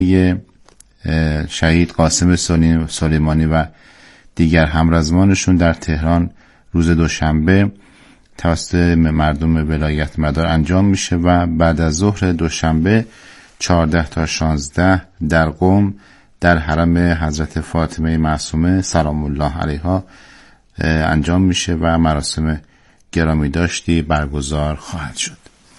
شهید قاسم سلیمانی و دیگر همرزمانشون در تهران روز دوشنبه توسط مردم ولایت مدار انجام میشه و بعد از ظهر دوشنبه 14 تا 16 در قم در حرم حضرت فاطمه معصومه سلام الله علیها انجام میشه و مراسم گرامی داشتی برگزار خواهد شد.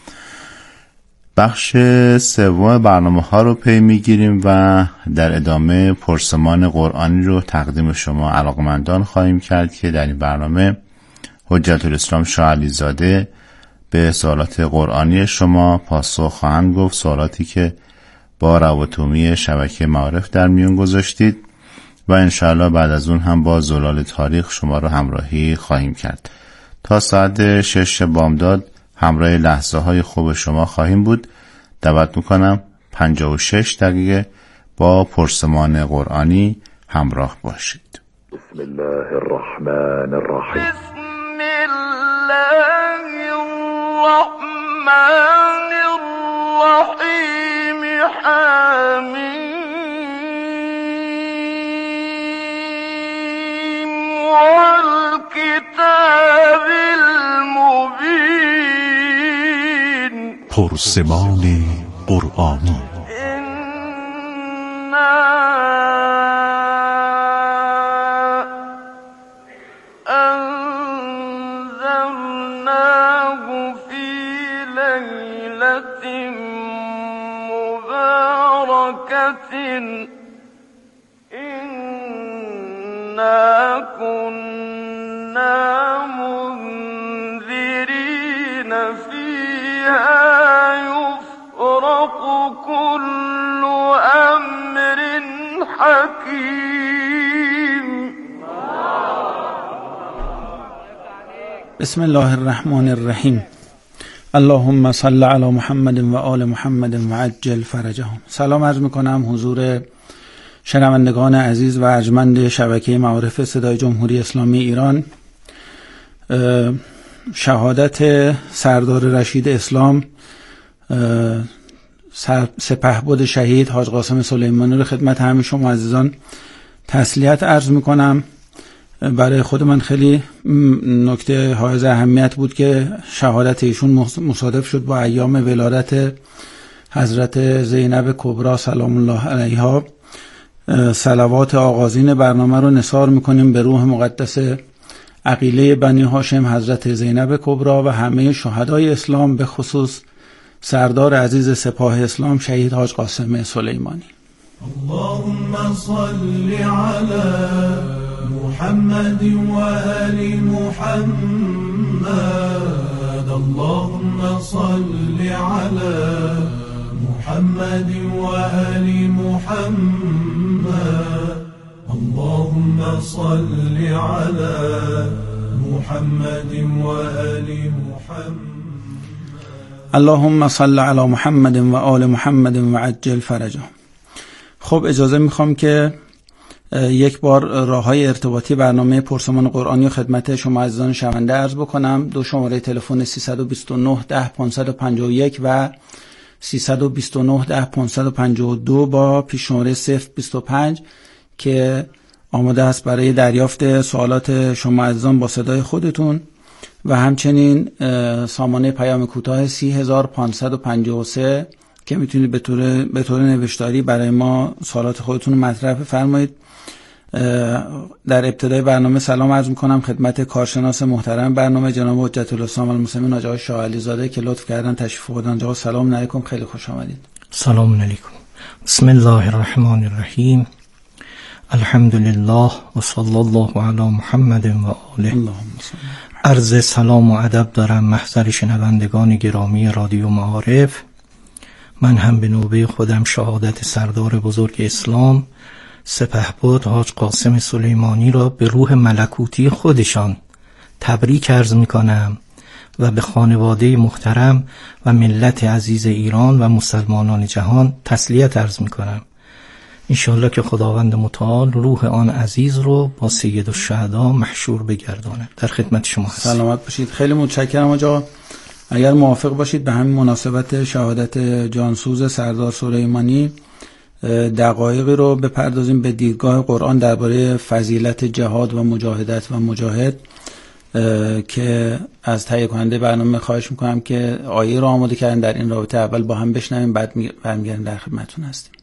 بخش سوم برنامه ها رو پی میگیریم و در ادامه پرسمان قرآنی رو تقدیم شما علاقمندان خواهیم کرد که در این برنامه حجت الاسلام شاه علیزاده به سوالات قرآنی شما پاسخ خواهند گفت، سوالاتی که با روابط عمومی شبکه معارف در میون گذاشتید و انشاءالله بعد از اون هم با زلال تاریخ شما رو همراهی خواهیم کرد. تا ساعت 6 بامداد همراه لحظه های خوب شما خواهیم بود. دعوت میکنم 56 دقیقه با پرسمان قرآنی همراه باشید. بسم الله الرحمن الرحیم. بسم الله الرحمن الرحیم. حمیم والکتاب المبین. پرسمان قرآنی. أنزلناه في ليلة مباركة إنا كنا منذرين فيها يفرق كل أمر حكيم. بسم الله الرحمن الرحیم. اللهم صل علی محمد و آل محمد و عجل فرجهم. سلام عرض میکنم حضور شنوندگان عزیز و ارجمند شبکه معارف صدای جمهوری اسلامی ایران. شهادت سردار رشید اسلام سپهبد شهید حاج قاسم سلیمانی رو خدمت همه شما عزیزان تسلیت عرض میکنم. برای خود من خیلی نکته حائز اهمیت بود که شهادت ایشون مصادف شد با ایام ولادت حضرت زینب کبری سلام الله علیها. صلوات آغازین برنامه رو نثار میکنیم به روح مقدس عقیله بنی هاشم حضرت زینب کبری و همه شهدای اسلام، به خصوص سردار عزیز سپاه اسلام شهید حاج قاسم سلیمانی. اللهم صل على محمد وآل محمد. اللهم صل على محمد وآل محمد. اللهم صل على محمد وآل محمد. اللهم صل على محمد و آل محمد و عجل فرجهم. خب اجازه میخوام که یک بار راههای ارتباطی برنامه پرسمان قرآنی خدمت شما عزیزان شنونده عرض بکنم. دو شماره تلفن 329 10 551 و 329 10 552 با پیش شماره 025 که آماده است برای دریافت سوالات شما عزیزان با صدای خودتون و همچنین سامانه پیام کوتاه 30553 که میتونید به طور نوشتاری برای ما سوالات خودتون رو مطرح بفرمایید. در ابتدای برنامه سلام عرض میکنم خدمت کارشناس محترم برنامه جناب حجت الاسلام المسلمین آقای شاه علیزاده که لطف کردن تشریف آوردن. جناب سلام علیکم، خیلی خوش آمدید. سلام علیکم. بسم الله الرحمن الرحیم. الحمد لله و صلی الله علی محمد و آله. عرض سلام و ادب دارم محضر شنوندگان گرامی رادیو معارف. من هم به نوبه خودم شهادت سردار بزرگ اسلام سپهبد حاج قاسم سلیمانی را به روح ملکوتی خودشان تبریک عرض می‌کنم و به خانواده محترم و ملت عزیز ایران و مسلمانان جهان تسلیت عرض می‌کنم. انشاءالله که خداوند متعال روح آن عزیز رو با سید الشهدا محشور بگرداند. در خدمت شما هستم. سلامت باشید. خیلی متشکرم آقا. اگر موافق باشید به همین مناسبت شهادت جانسوز سردار سلیمانی دقایقی رو بپردازیم به دیدگاه قرآن درباره فضیلت جهاد و مجاهدت و مجاهد که از تهیه کننده برنامه خواهش میکنم که آیه رو آماده کردن در این رابطه. اول با هم بشنویم، بعد برمیگردیم در خدمتتون هستیم.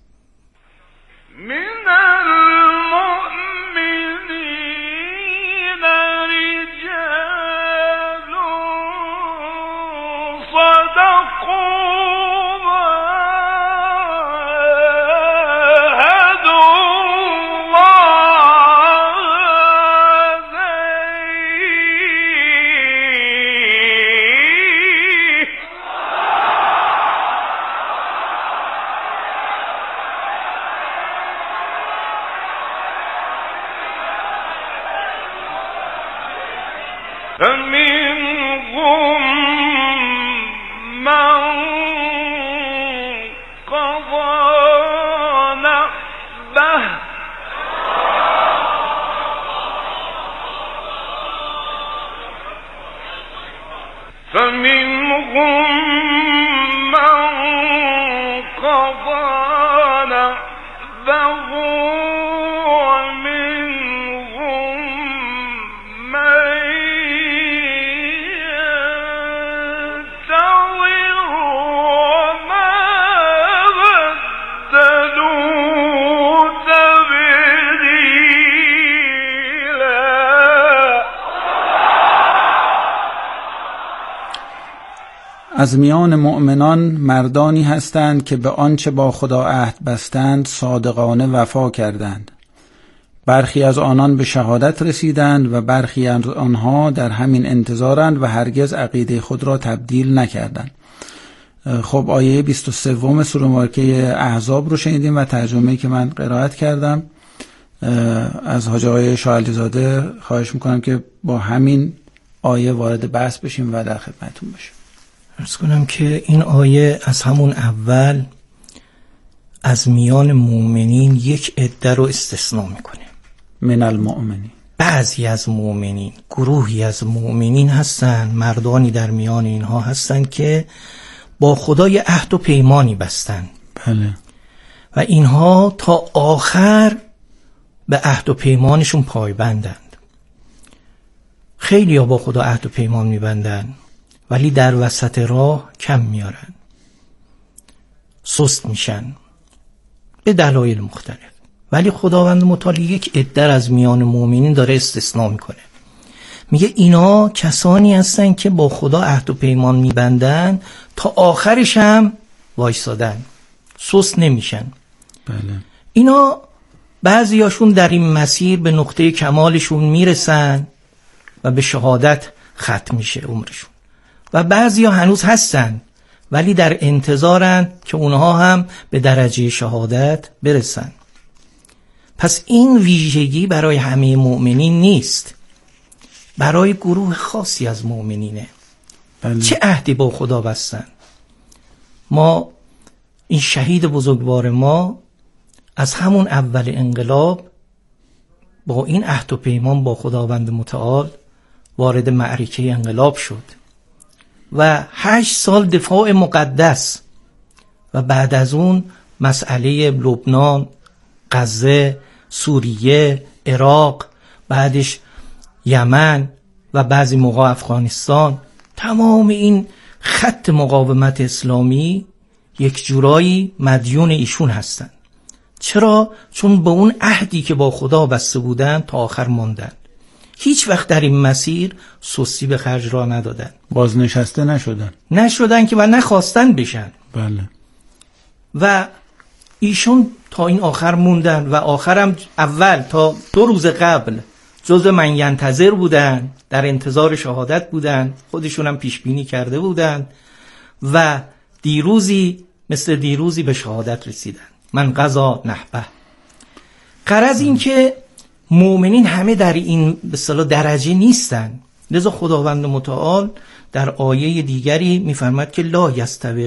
از میان مؤمنان مردانی هستند که به آنچه با خدا عهد بستند صادقانه وفا کردند. برخی از آنان به شهادت رسیدند و برخی از آنها در همین انتظارند و هرگز عقیده خود را تبدیل نکردند. خب آیه 23 سوره مبارکه احزاب رو شنیدیم و ترجمه‌ای که من قرائت کردم. از حاج آقای شاه علیزاده خواهش میکنم که با همین آیه وارد بحث بشیم و در خدمتتون باشیم. عرض کنم که این آیه از همون اول از میان مؤمنین یک عده رو استثناء میکنه. من المؤمنین، بعضی از مؤمنین، گروهی از مؤمنین هستن، مردانی در میان اینها هستن که با خدای عهد و پیمانی بستن. بله. و اینها تا آخر به عهد و پیمانشون پایبندند. خیلی ها با خدا عهد و پیمان میبندن ولی در وسط راه کم میارن، سست میشن به دلایل مختلف. ولی خداوند متعال یک عده از میان مؤمنین داره استثناء میکنه، میگه اینا کسانی هستن که با خدا عهد و پیمان میبندن تا آخرش هم وایسادن، سست نمیشن. بله. اینا بعضیاشون در این مسیر به نقطه کمالشون میرسن و به شهادت ختم میشه عمرشون، و بعضیا هنوز هستن ولی در انتظارن که اونها هم به درجه شهادت برسن. پس این ویژگی برای همه مؤمنین نیست، برای گروه خاصی از مؤمنینه. بله. چه عهدی با خدا بستن؟ ما این شهید بزرگوار ما از همون اول انقلاب با این عهد و پیمان با خداوند متعال وارد معرکه انقلاب شد و 8 سال دفاع مقدس، و بعد از اون مسئله لبنان، غزه، سوریه، عراق، بعدش یمن و بعضی موقع افغانستان، تمام این خط مقاومت اسلامی یک جورایی مدیون ایشون هستن. چرا؟ چون به اون عهدی که با خدا بسته بودن تا آخر ماندن، هیچ وقت در این مسیر سستی به خرج را ندادن، بازنشسته نشدن که و نخواستن بشن. بله. و ایشون تا این آخر موندن و آخرم اول تا 2 روز قبل جزء من ینتظر بودن، در انتظار شهادت بودن، خودشون هم پیش بینی کرده بودن و دیروزی مثل دیروزی به شهادت رسیدن. من قضا نحبه. غرض این که مؤمنین همه در این به اصطلاح درجه نیستن، لذا خداوند متعال در آیه دیگری میفرماد که لا یستوی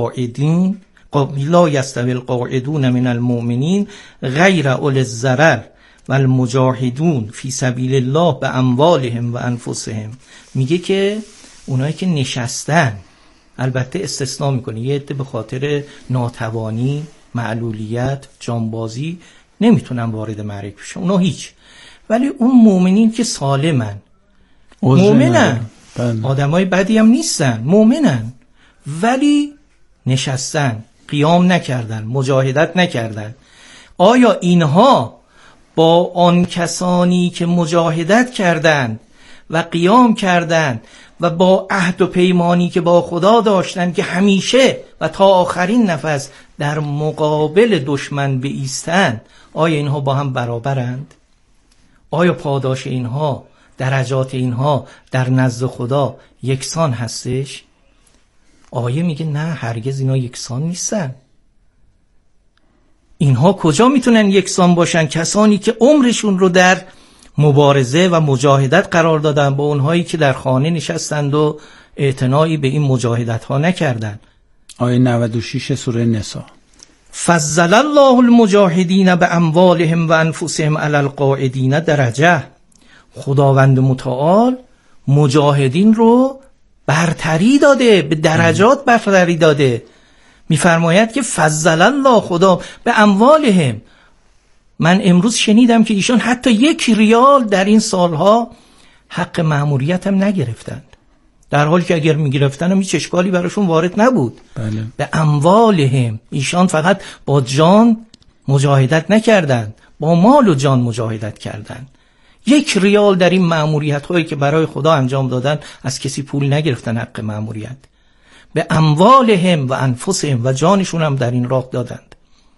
القاعدون من المؤمنین غیر اول الضرر و المجاهدون فی سبیل الله به اموالهم و انفسهم. میگه که اونایی که نشستن، البته استثناء میکنه، یه عده به خاطر ناتوانی معلولیت، جانبازی نمیتونن وارد معرکه بشن، اونا هیچ. ولی اون مؤمنین که سالمن، مؤمنن، آدمای بدی هم نیستن، مؤمنن، ولی نشستن، قیام نکردن، مجاهدت نکردن. آیا اینها با آن کسانی که مجاهدت کردند و قیام کردند و با عهد و پیمانی که با خدا داشتن که همیشه و تا آخرین نفس در مقابل دشمن بایستند، آیا اینها با هم برابرند؟ آیا پاداش اینها، درجات اینها در نزد خدا یکسان هستش؟ آیه میگه نه، هرگز اینا یکسان نیستن. اینها کجا میتونن یکسان باشن؟ کسانی که عمرشون رو در مبارزه و مجاهدت قرار دادن با اونهایی که در خانه نشستند و اعتنایی به این مجاهدت ها نکردن. آیه 96 سوره نساء: فضل الله المجاهدین باموالهم و انفسهم علی القاعدین درجه. خداوند متعال مجاهدین رو برتری داده، به درجات برتری داده. میفرماید که فضل الله، خدا به اموالهم. من امروز شنیدم که ایشان حتی 1 ریال در این سالها حق مأموریت هم نگرفتند، در حالی که اگر میگرفتن هم هیچ اشکالی براشون وارد نبود. بله. به اموالهم، ایشان فقط با جان مجاهدت نکردند، با مال و جان مجاهدت کردند. 1 ریال در این مأموریت هایی که برای خدا انجام دادن از کسی پول نگرفتن، حق مأموریت. به اموالهم و انفسهم، و جانشون هم در این راه دادند.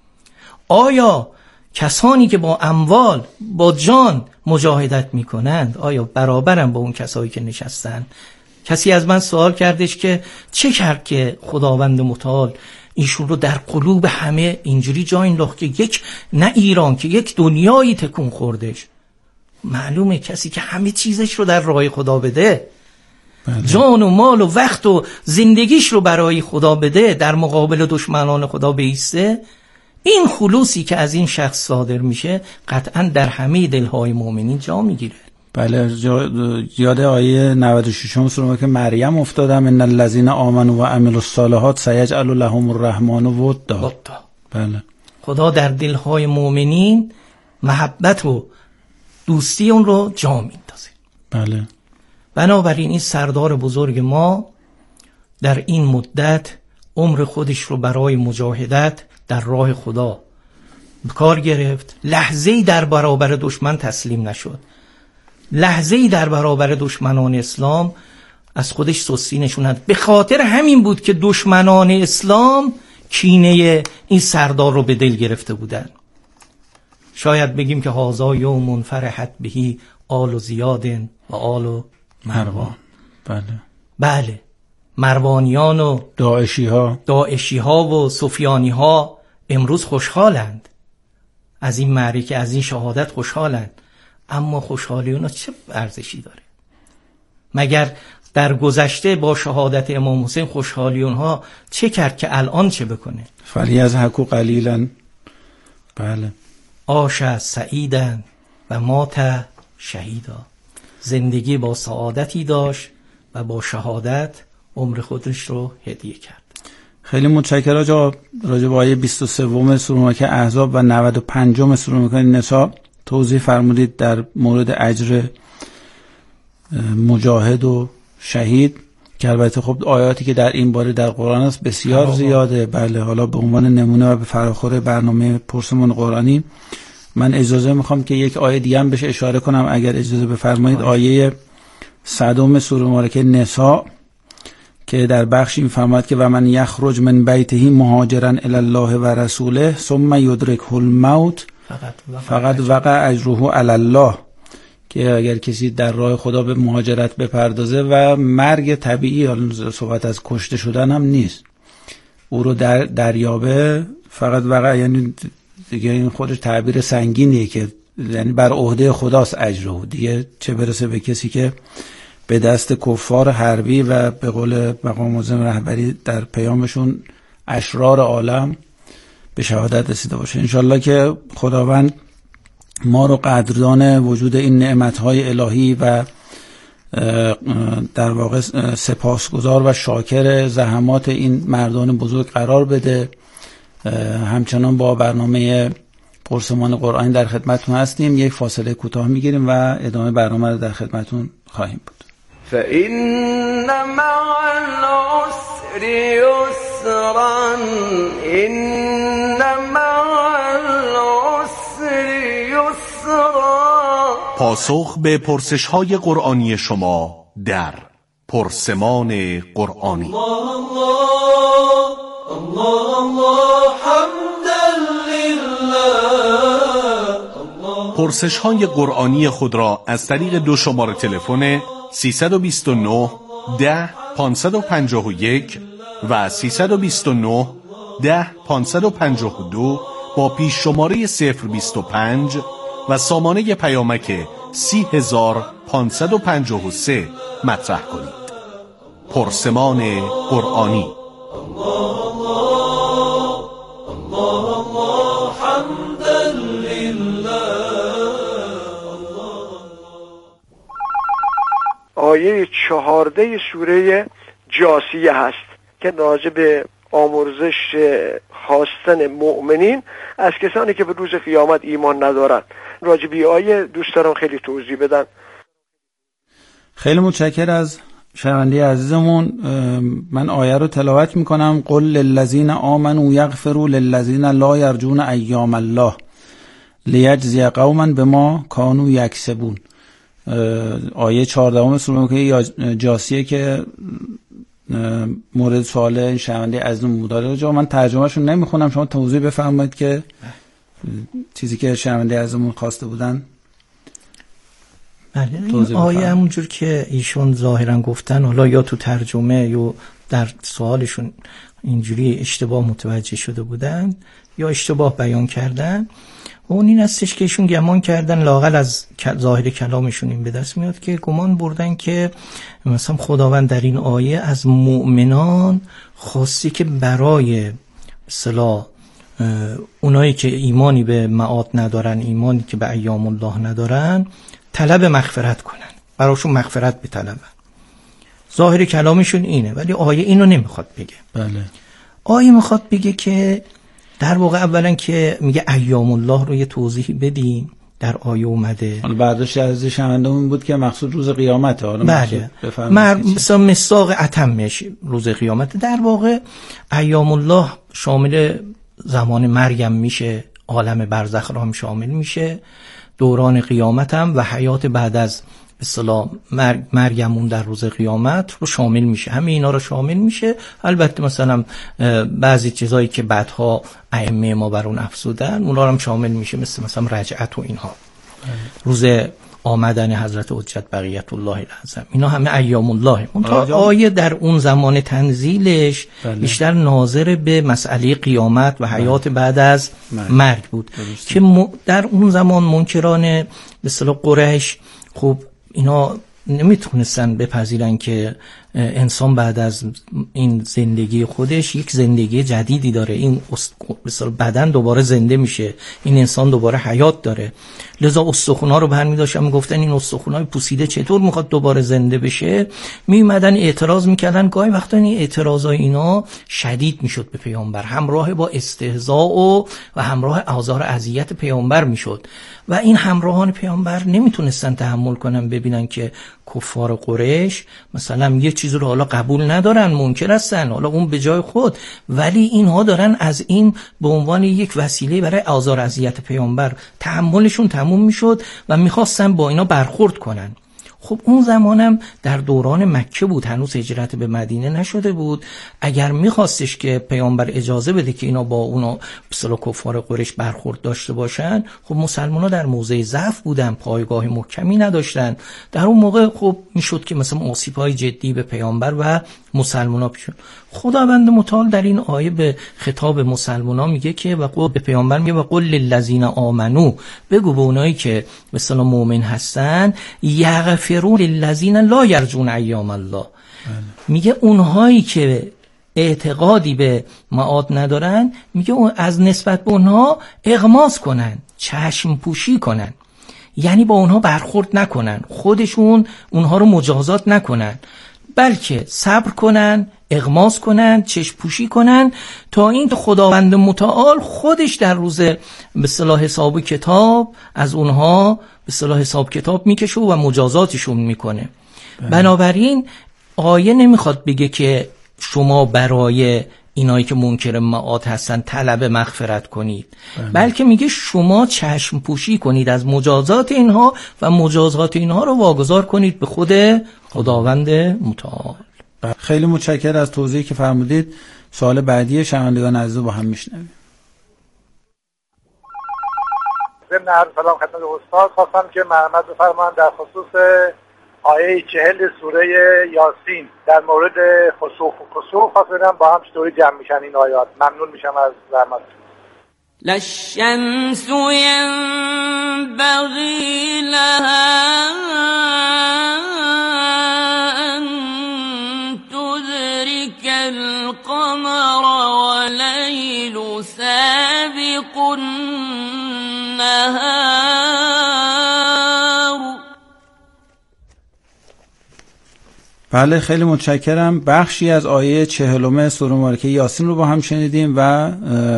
آیا کسانی که با اموال، با جان مجاهدت میکنند، آیا برابرن با اون کسایی که نشستن؟ کسی از من سوال کردش که چه کرد که خداوند متعال ایشون رو در قلوب همه اینجوری جا انداخت که نه ایران که یک دنیایی تکون خوردش. معلومه کسی که همه چیزش رو در راه خدا بده، جان و مال و وقت و زندگیش رو برای خدا بده، در مقابل دشمنان خدا بایسته، این خلوصی که از این شخص صادر میشه قطعا در همه دلهای مؤمنین جا میگیره. بله. یاد آیه 96 سوره که مریم افتادم: ان الذين آمنوا و عملوا الصالحات سيجعل لهم الرحمن ودا. بله. خدا در دلهای مؤمنین محبت و دوستی اون رو جا میندازه. بله. بنابراین این سردار بزرگ ما در این مدت عمر خودش رو برای مجاهدت در راه خدا به کار گرفت. لحظه‌ای در برابر دشمن تسلیم نشد، لحظه‌ای در برابر دشمنان اسلام از خودش سستی نشون نداد. به خاطر همین بود که دشمنان اسلام کینه این سردار رو به دل گرفته بودن. شاید بگیم که هازا یوم فرحت بهی آل زیاد و آل مروان. بله. مروانیان و داعشی ها و سفیانی ها امروز خوشحالند از این معرکه، از این شهادت خوشحالند. اما خوشحالی اونا چه ارزشی داره؟ مگر در گذشته با شهادت امام حسین خوشحالی اونها چه کرد که الان چه بکنه؟ فلیضحکوا قلیلا. بله. عاش سعیدا و مات شهیدا. زندگی با سعادتی داشت و با شهادت عمر خودش رو هدیه کرد. خیلی متشکرم آقا. راجع به آیه 23 سوره مکه احزاب و 95 سوره مکه نساء توضیح فرمودید در مورد اجر مجاهد و شهید، که البته خب آیاتی که در این باره در قرآن است بسیار زیاده. بله. حالا به عنوان نمونه و به فراخور برنامه پرسمان قرآنی من اجازه میخوام که یک آیه دیگه هم بهش اشاره کنم اگر اجازه بفرمایید. آیه 100 سوره مبارکه نساء که در بخشی میفرماید که و من یخرج من بیته مهاجرا الی الله و رسوله ثم یدرکه الموت فقط وقع اجره علی الله، که اگر کسی در راه خدا به مهاجرت بپردازه و مرگ طبیعی، حالا صحبت از کشته شدن هم نیست، او رو دریابه، فقط وقع یعنی دیگه این خودش تعبیر سنگینیه که یعنی بر عهده خداست اجره، دیگه چه برسه به کسی که به دست کفار حربی و به قول مقام معظم رهبری در پیامشون اشرار عالم به شهادت رسیده باشه. انشالله که خداوند ما رو قدردان وجود این نعمتهای الهی و در واقع سپاسگزار و شاکر زحمات این مردان بزرگ قرار بده همچنان با برنامه پرسمان قرآنی در خدمتتون هستیم. یک فاصله کوتاه میگیریم و ادامه برنامه رو در خدمتتون خواهیم بود. فإن مع العسر يسرا إن مع العسر يسرا. پاسخ به پرسش‌های قرآنی شما در پرسمان قرآنی. پرسش‌های قرآنی خود را از طریق 2 شماره تلفن 329 10 551 و 329 10 552 با پیش شماره 025 و سامانه پیامک 30553 مطرح کنید. پرسمان قرآنی. آیه 14 سوره جاثیه هست که راجع به آمرزش خواستن مؤمنین از کسانی که به روز قیامت ایمان ندارن. راجع به آیه دوست دارم خیلی توضیح بدن. خیلی متشکر از شنونده عزیزمون. من آیه رو تلاوت میکنم. قل للذین آمنوا یغفروا للذین لا یرجون ایام الله لیجزی قوما بما کانوا یکسبون. آیه 14 سوره جاثیه که مورد سوال این شنونده عزیزمون بوده. جا من ترجمهشون نمیخونم، شما توضیح بفرمایید که چیزی که شنونده عزیزمون خواسته بودن. بله، این آیه همونجور که ایشون ظاهرا گفتن، حالا یا تو ترجمه یا در سوالشون اینجوری اشتباه متوجه شده بودن یا اشتباه بیان کردن. اون این هستش که ایشون گمان کردن، لااقل از ظاهر کلامشون این به دست میاد که گمان بردن که مثلا خداوند در این آیه از مؤمنان خواستی که برای اصطلاح اونایی که ایمانی به معاد ندارن، ایمانی که به ایام الله ندارن، طلب مغفرت کنن، براشون مغفرت بطلبن. ظاهر کلامشون اینه، ولی آیه اینو نمیخواد بگه. بله. آیه میخواد بگه که در واقع اولا که میگه ایام الله رو یه توضیح بدیم. در آیه اومده، حالا برداشت از شنوندهمون بود که مقصود روز قیامته. حالا بله، مثلا مصداق اتمش روز قیامت. در واقع ایام الله شامل زمان مرگم میشه، عالم برزخ را هم شامل میشه، دوران قیامت هم و حیات بعد از به اصطلاح مرگمون در روز قیامت رو شامل میشه. همه اینا رو شامل میشه. البته مثلا بعضی چیزایی که بعدها ائمه ما بر اون افزودن اونا هم شامل میشه، مثلا رجعت و اینها، روز آمدن حضرت حجت بقیت الله الاعظم. اینا همه ایام الله. آیه در اون زمان تنزیلش بیشتر ناظر به مسئله قیامت و حیات بعد از مرگ بود که در اون زمان منکران به اصطلاح قریش خب اینا نمیتونستن بپذیرن که انسان بعد از این زندگی خودش یک زندگی جدیدی داره، این بدن دوباره زنده میشه، این انسان دوباره حیات داره. لذا استخونا رو برمی داشتن میگفتن این استخونای پوسیده چطور میخواد دوباره زنده بشه. میومدن اعتراض میکردن. گاهی وقتا این اعتراضای اینا شدید میشد به پیامبر، همراه با استهزاء و همراه آزار اذیت پیامبر میشد و این همراهان پیامبر نمیتونستن تحمل کنن ببینن که کفار قریش مثلا یه چیزی رو حالا قبول ندارن، منکر هستن، حالا اون به جای خود، ولی اینها دارن از این به عنوان یک وسیله برای آزار اذیت پیامبر تحملشون تموم میشد و میخواستن با اینا برخورد کنن. خب اون زمانم در دوران مکه بود، هنوز هجرت به مدینه نشده بود. اگر میخواستش که پیامبر اجازه بده که اینا با اونا بسلا کفار قریش برخورد داشته باشن، خب مسلمان‌ها در موضع ضعف بودن، پایگاه محکمی نداشتن. در اون موقع خب میشد که مثلا آسیب‌های جدی به پیامبر و مسلمان‌ها پیش. خداوند متعال در این آیه به خطاب مسلمان‌ها میگه که و قول به پیامبر میگه و قل للذین آمنو، بگو به اونایی که مثلا مؤمن هستن، یغفروا للذین لا یرجون ایام الله. میگه اونهایی که اعتقادی به معاد ندارن، میگه از نسبت به اونها اغماض کنن، چشم پوشی کنن، یعنی با اونها برخورد نکنن، خودشون اونها رو مجازات نکنن، بلکه صبر کنن، اغماس کنن، چشم پوشی کنن، تا این خداوند متعال خودش در روز به اصطلاح حساب کتاب از اونها به اصطلاح حساب کتاب میکشه و مجازاتشون میکنه. بنابراین آیه نمیخواد بگه که شما برای اینایی که منکر معاد هستن طلب مغفرت کنید، بلکه میگه شما چشم پوشی کنید از مجازات اینها و مجازات اینها رو واگذار کنید به خود خداوند متعال. خیلی متشکرم از توضیحی که فرمودید. سوال بعدی شنوندگان عزیز با هم میشنویم. ضمن عرض سلام خدمت استاد، خواستم که مرحمت بفرمایند در خصوص آیه 40 سوره یاسین در مورد خسوف و کسوف خواستم با هم چطوری جمع میشن این آیات. ممنون میشم از زحمت. للشمس ينبغي لها أن تدرك القمر والليل سابق النهار. بله خیلی متشکرم. بخشی از آیه 40 سوره مبارکه یاسین رو با هم شنیدیم و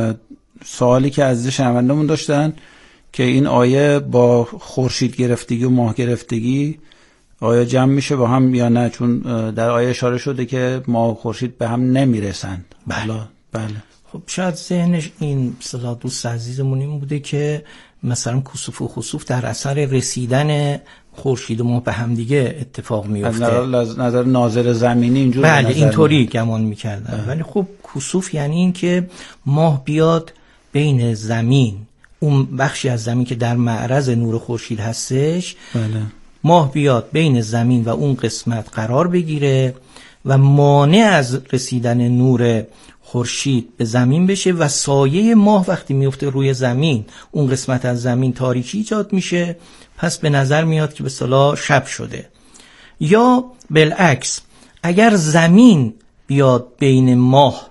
سوالی که عزیز شنوندمون داشتن که این آیه با خورشید گرفتگی و ماه گرفتگی آیا جمع میشه با هم یا نه، چون در آیه اشاره شده که ماه و خورشید به هم نمیرسن. بله. بله. خب شاید ذهنش این اصطلاح دوست عزیزمون این بوده که مثلا کسوف و خسوف در اثر رسیدن خورشید و ماه به هم دیگه اتفاق میفته. از نظر ناظر زمینی اینجور. بله اینطوری گمان میکردن. ولی خب کسوف یعنی این که ماه بیاد بین زمین، اون بخشی از زمین که در معرض نور خورشید هستش، بله. ماه بیاد بین زمین و اون قسمت قرار بگیره و مانع از رسیدن نور خورشید به زمین بشه و سایه ماه وقتی میفته روی زمین اون قسمت از زمین تاریکی ایجاد میشه، پس به نظر میاد که به اصطلاح شب شده. یا بالعکس اگر زمین بیاد بین ماه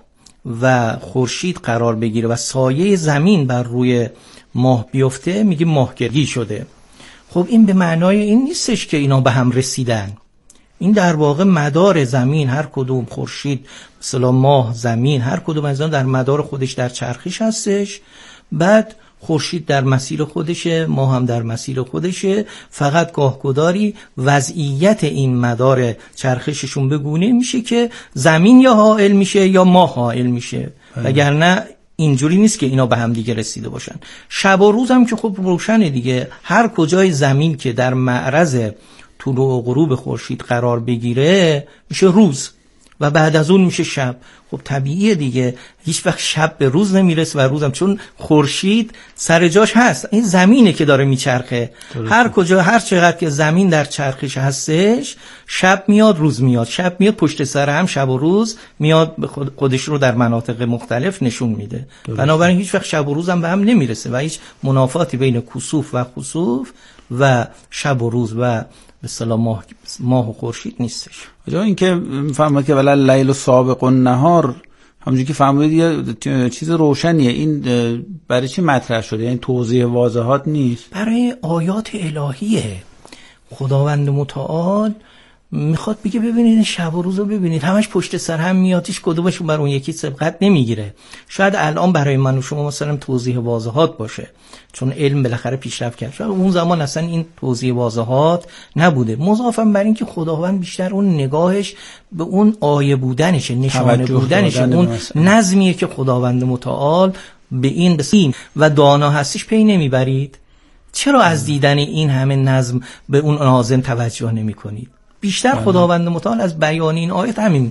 و خورشید قرار بگیره و سایه زمین بر روی ماه بیفته میگه ماهگردی شده. خب این به معنای این نیستش که اینا به هم رسیدن. این در واقع مدار زمین، هر کدوم خورشید مثلا ماه زمین هر کدوم از اینا در مدار خودش در چرخش هستش، بعد خورشید در مسیر خودشه، ماه هم در مسیر خودشه، فقط گاهگداری وضعیت این مدار چرخششون به گونه میشه که زمین یا حائل میشه یا ماه حائل میشه، وگرنه اینجوری نیست که اینا به هم دیگه رسیده باشن. شب و روز هم که خب روشنه دیگه، هر کجای زمین که در معرض طلوع و غروب خورشید قرار بگیره میشه روز و بعد از اون میشه شب. خب طبیعیه دیگه، هیچ وقت شب به روز نمیرسه و روزم، چون خورشید سر جاش هست، این زمینه که داره میچرخه. هر کجا هر چقدر که زمین در چرخش هستش شب میاد روز میاد، شب میاد پشت سر هم شب و روز میاد، خودش رو در مناطق مختلف نشون میده. بنابراین هیچ وقت شب و روزم به هم نمیرسه و هیچ منافاتی بین کسوف و خسوف و شب و روز و به اصطلاح ماه و خورشید نیستش. جا این که فهمید که ولی لیل سابق النهار همونجوری که فهمید یه چیز روشنیه، این برای چی مطرح شده؟ یعنی توضیح واضحات نیست، برای آیات الهیه. خداوند متعال میخواد بگه ببینید شب و روز رو ببینید، همش پشت سر هم میاد، هیچ کدومشون بر اون یکی سبقت نمیگیره. شاید الان برای من و شما مثلا توضیح واضحات باشه چون علم بالاخره پیشرفت کرد، شاید اون زمان اصلا این توضیح واضحات نبوده. مضافم بر این که خداوند بیشتر اون نگاهش به اون آیه بودنشه، نشانه بودنشه، اون نظمیه که خداوند متعال به این بسیم و دانا هستش پی نمیبرید. چرا از دیدن این همه نظم به اون ناظم توجه نمی کنید؟ بیشتر خداوند متعال از بیان این آیات همین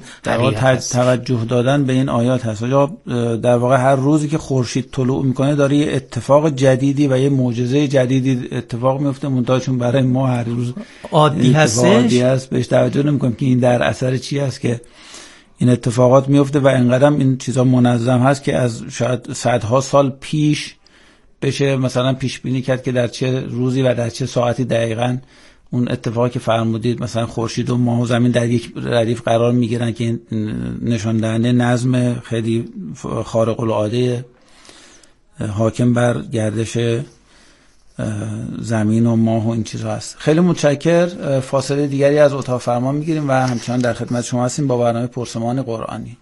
توجه دادن به این آیات هست. یا در واقع هر روزی که خورشید طلوع میکنه داره یه اتفاق جدیدی و یه معجزه جدیدی اتفاق میفته، منتها چون برای ما هر روز عادی هست بهش توجه نمیکنیم که این در اثر چی هست که این اتفاقات میفته و اینقدر این چیزا منظم هست که از شاید صدها سال پیش بشه مثلا پیش بینی کرد که در چه روزی و در چه ساعتی دقیقاً اون اتفاقی که فرمودید مثلا خورشید و ماه و زمین در یک ردیف قرار میگیرن که نشان دهنده نظم خیلی خارق العاده حاکم بر گردش زمین و ماه و این چیزها هست. خیلی متشکر. فاصله دیگری از اتاق فرمان میگیریم و همچنان در خدمت شما هستیم با برنامه پرسمان قرآنی.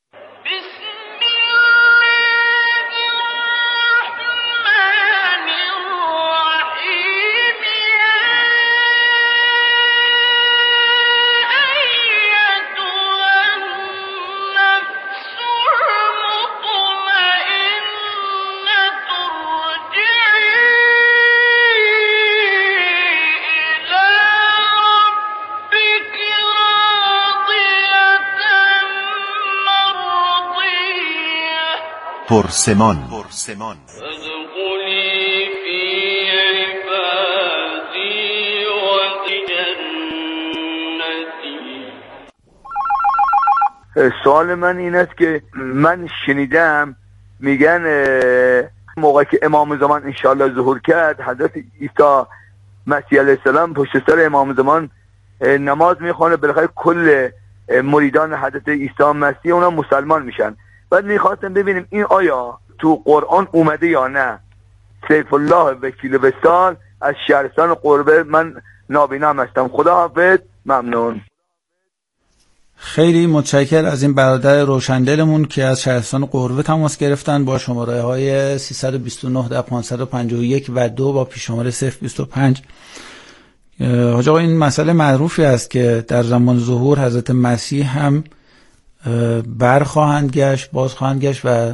پرسمان. سوال من این است که من شنیدم میگن موقعی که امام زمان انشاءالله ظهور کرد، حضرت عیسی مسیح علیه السلام پشت سر امام زمان نماز میخونه، بالاخره کل مریدان حضرت عیسی مسیح اونا مسلمان میشن. بعد میخواستم ببینیم این آیا تو قرآن اومده یا نه. سیف الله وکیل وصال از شهرستان قربه، من نابینام هستم. خدا حافظ. ممنون. خیلی متشکر از این برادر روشندلمون که از شهرستان قربه تماس گرفتن با شماره های 329 در 551 و 2 با پیش شماره 025. حاج آقا این مسئله معروفی است که در زمان ظهور حضرت مسیح هم برخواهند گشت، باز خواهند گشت و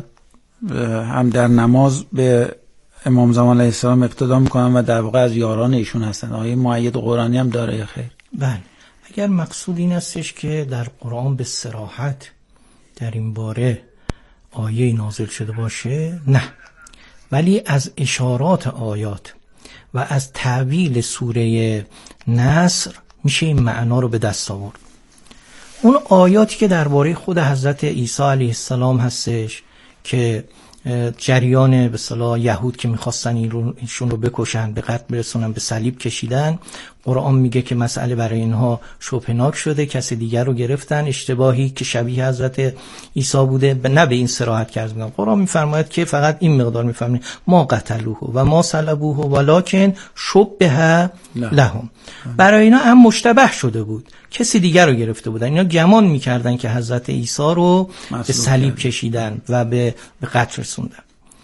هم در نماز به امام زمان علیه السلام اقتدا میکنن و در واقع از یاران ایشون هستن. آیه مؤید قرآنی هم داره یا خیر؟ بله. اگر مقصود این استش که در قرآن به صراحت در این باره آیه نازل شده باشه، نه، ولی از اشارات آیات و از تعویل سوره نصر میشه این معنا رو به دست آورد. اون آیاتی که درباره خود حضرت عیسی علیه السلام هستش که جریان به اصطلاح یهود که میخواستن ایشون رو بکشن، به قتل برسونن، به صلیب کشیدن، قرآن میگه که مسئله برای اینها شبهناک شده، کسی دیگر رو گرفتن، اشتباهی که شبیه حضرت عیسی بوده، نه به این صراحت کرد میگم. قرآن میفرماید که فقط این مقدار میفرماید ما قتلوه و ما صلبوه ولکن شبه لهم. برای اینا هم مشتبه شده بود، کسی دیگر رو گرفته بودن. اینا گمان میکردن که حضرت عیسی رو به صلیب کشیدن و به قتل رسوندن.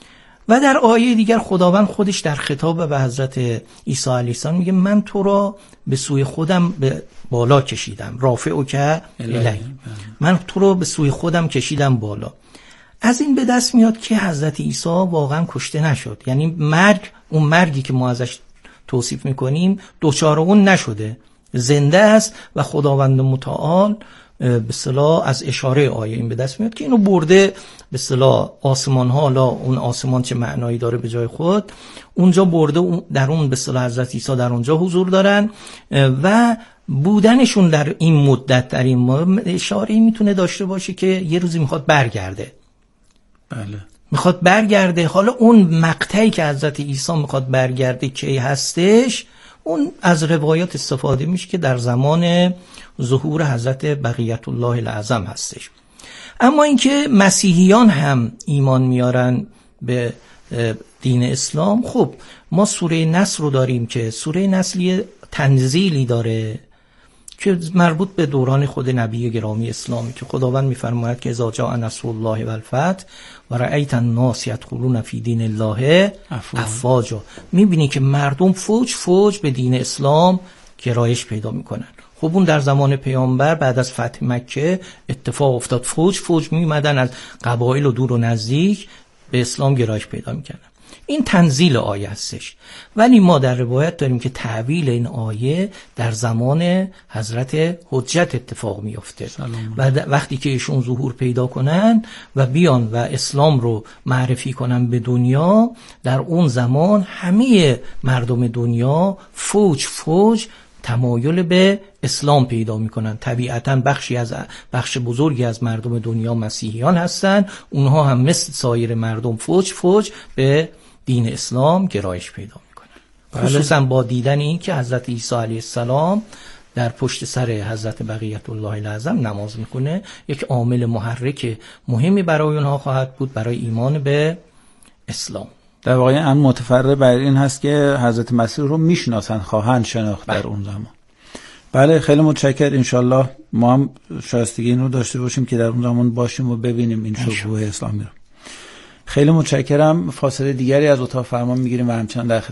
و در آیه دیگر خداوند خودش در خطاب به حضرت عیسی علیه السلام میگه من تو را به سوی خودم به بالا کشیدم، رافعک الی، من تو را به سوی خودم کشیدم بالا. از این به دست میاد که حضرت عیسی واقعا کشته نشد، یعنی مرگ، اون مرگی که ما ازش توصیف میکنیم دوچار اون نشده، زنده است و خداوند متعال به اصطلاح از اشاره آیه این به دست میاد که اینو برده به اصطلاح آسمان ها، حالا اون آسمان چه معنایی داره به جای خود، اونجا برده، در اون به اصطلاح حضرت عیسی در اونجا حضور دارن و بودنشون در این مدت، در این اشاره میتونه داشته باشه که یه روزی میخواد برگرده. بله، میخواد برگرده. حالا اون مقطعی که حضرت عیسی میخواد برگرده کی هستش، اون از روایات استفاده میشه که در زمان ظهور حضرت بقیت الله الاعظم هستش. اما اینکه مسیحیان هم ایمان میارن به دین اسلام، خب ما سوره نصر رو داریم که سوره نصر تنزیلی داره که مربوط به دوران خود نبی گرامی اسلامی که خداوند میفرماید که اذا جاء نصر الله و الفتح و رأیت الناس یدخلون فی دین الله افواجا، میبینی که مردم فوج فوج به دین اسلام گرایش پیدا میکنن. خب اون در زمان پیامبر بعد از فتح مکه اتفاق افتاد، فوج فوج میمدن از قبایل و دور و نزدیک به اسلام گرایش پیدا میکنن. این تنزیل آیه هستش. ولی ما در روایت داریم که تعویل این آیه در زمان حضرت حجت اتفاق میفته و وقتی که ایشون ظهور پیدا کنن و بیان و اسلام رو معرفی کنن به دنیا، در اون زمان همه مردم دنیا فوج فوج تمایل به اسلام پیدا میکنن. طبیعتاً بخش بزرگی از مردم دنیا مسیحیان هستن، اونها هم مثل سایر مردم فوج فوج به دین اسلام گرایش پیدا میکنن. خصوصا با دیدن این که حضرت عیسی علیه السلام در پشت سر حضرت بقیت الله الاعظم نماز میکنه، یک عامل محرک مهمی برای اونها خواهد بود برای ایمان به اسلام. در واقع ان متفرع بر این هست که حضرت مسیح رو میشناسن، خواهند شناخت در اون زمان. بله خیلی متشکر. انشالله ما هم شایستگی این رو داشته باشیم که در اون زمان باشیم و ببینیم این شکوه اسلامی رو. خیلی متشکرم. فاصله دیگری از اتاق فرمان میگیریم و همچنان در